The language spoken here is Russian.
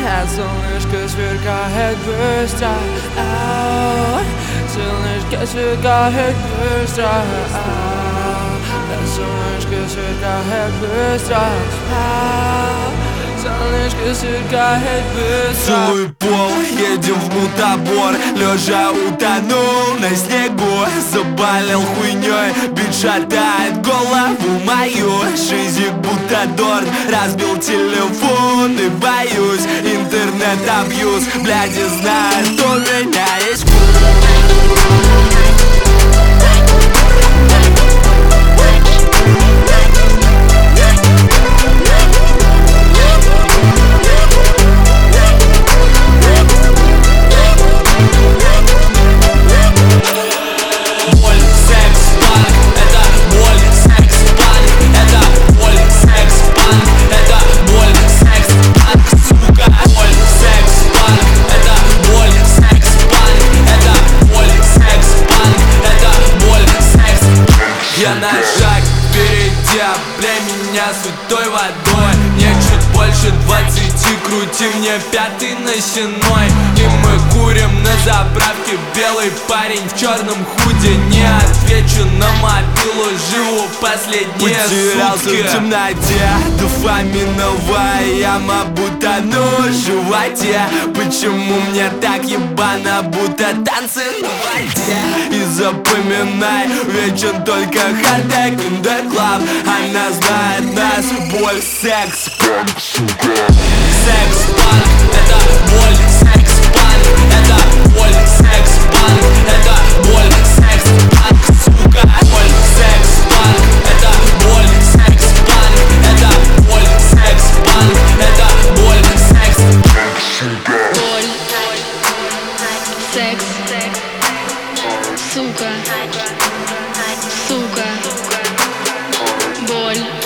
Солнышко сверкает быстро, солнышко сверкает быстро, солнышко сверкает быстро, солнышко сверкает быстро. Целуй пол, едем в мутабор. Лежа утонул на снегу, заболел хуйней. Бит шатает голову мою. Жизнь будто дорт, разбил телефон и боюсь. Интернет-абьюз, блядь, и знает, у меня есть я на шаг впереди, облей меня святой водой. Мне чуть больше 20, крути мне пятый носиной. И мы курим на заправке, белый парень в черном худе. Не отвечу на мобилу, живу последние потерялся сутки. в темноте, дофаминовая яма, будто в животе. Почему мне так ебано, будто танцы на воде? И запоминай, вечен только хардек in the club. Она знает нас, боль, секс, панк, сука. Секс-панк, это боль, секс-панк, это боль, секс-панк, это боль, секс-панк, сука. Боль, секс-панк, это боль, секс-панк, это боль, секс-панк, это боль, секс-панк, сука. Боль, секс, сука, сука, боль.